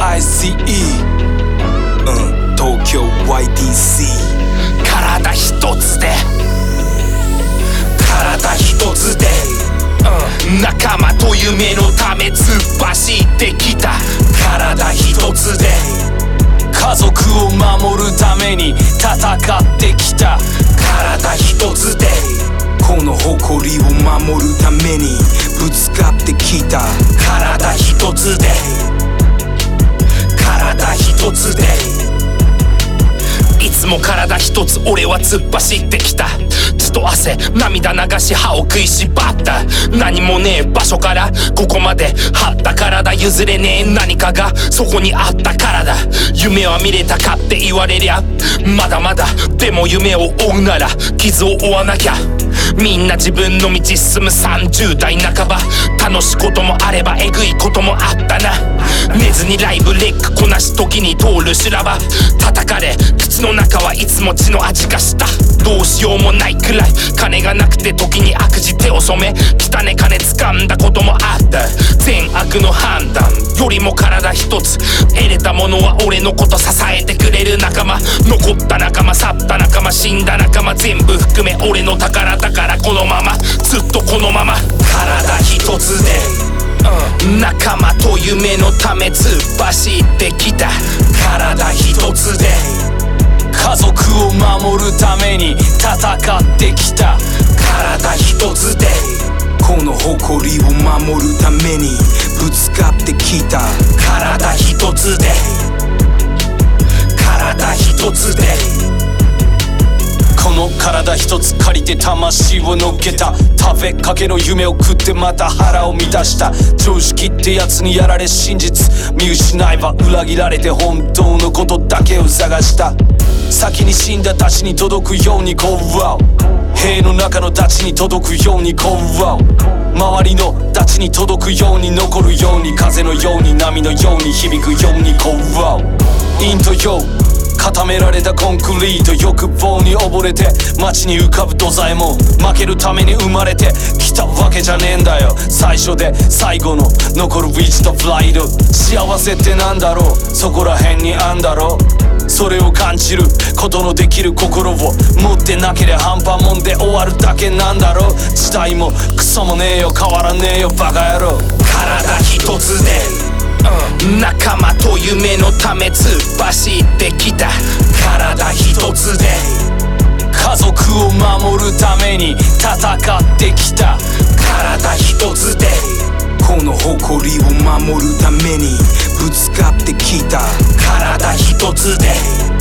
ICE、東京 YDC。 体一つで体一つで、仲間と夢のため突っ走ってきた。体一つで家族を守るために戦ってきた。 体一つでこの誇りを守るためにぶつかってきた。 体一つで体一つでいつも体一つ俺は突っ走ってきた。血と汗涙流し歯を食いしばった。何もねえ場所からここまで張った体、譲れねえ何かがそこにあったからだ。夢は見れたかって言われりゃまだまだ、でも夢を追うなら傷を負わなきゃ。みんな自分の道進む30代半ば、楽しいこともあればえぐいこともあったな。寝ずにライブレックこなし時に通る修羅場、叩かれ口の中はいつも血の味がした。どうしようもないくらい金がなくて時に悪事手を染め、汚ね金掴んだこともあった。善悪の判断よりも体一つ、得れたものは俺のこと支えてくれる仲間、残った仲間去った仲間死んだ仲間全部含め俺の宝だからこのままずっとこのまま。体一つで、仲間と夢のため突っ走ってきた。体一つで家族を守るために戦ってきた。 体一つでこの誇りを守るためにぶつかってきた。 体一つで体一つでこの体一つ借りて魂を乗っけた。食べかけの夢を食ってまた腹を満たした。常識ってやつにやられ真実見失えば裏切られて本当のことだけを探した。先に死んだたちに届くようにこう塀の中のたちに届くようにこう周りのたちに届くように残るように風のように波のように響くようにこうイントよ固められたコンクリート欲望に溺れて街に浮かぶ土左衛門負けるために生まれてきたわけじゃねえんだよ。最初で最後の残る一度フライド。幸せってなんだろうそこら辺にあんだろう。それを感じることのできる心を持ってなけりゃ半端もんで終わるだけなんだろう。時代もクソもねえよ変わらねえよバカ野郎。 体一つで仲間と夢のため突っ走ってきた。体一つで家族を守るために戦ってきた。 体一つでこの誇りを守るためにぶつかってきた。 体一つで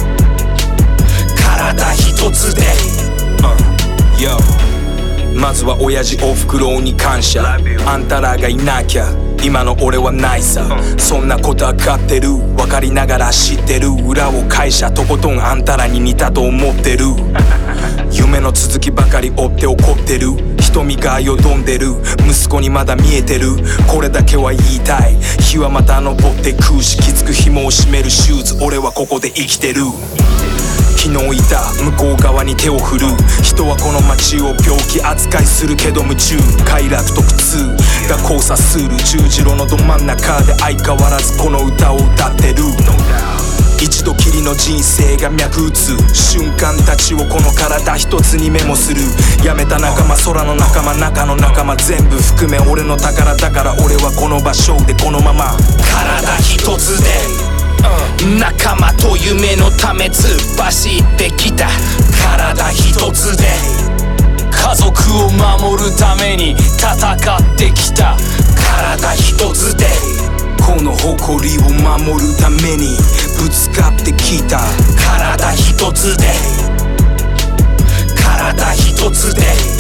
体一つで、 Yoまずは親父おふくろに感謝。あんたらがいなきゃ今の俺はないさ。そんなことは勝ってる分かりながら知ってる。裏を返しゃとことんあんたらに似たと思ってる。夢の続きばかり追って怒ってる。瞳がよどんでる息子にまだ見えてる。これだけは言いたい日はまた昇ってくしきつく紐を締めるシューズ俺はここで生きてる。昨日いた向こう側に手を振る人はこの街を病気扱いするけど夢中快楽と苦痛が交差する十字路のど真ん中で相変わらずこの歌を歌ってる。一度きりの人生が脈打つ瞬間たちをこの体一つにメモする。やめた仲間空の仲間中の仲間全部含め俺の宝だから俺はこの場所でこのまま。 体一つで仲間と夢のため突っ走ってきた。体一つで家族を守るために戦ってきた。 体一つでこの誇りを守るためにぶつかってきた。 体一つで体一つで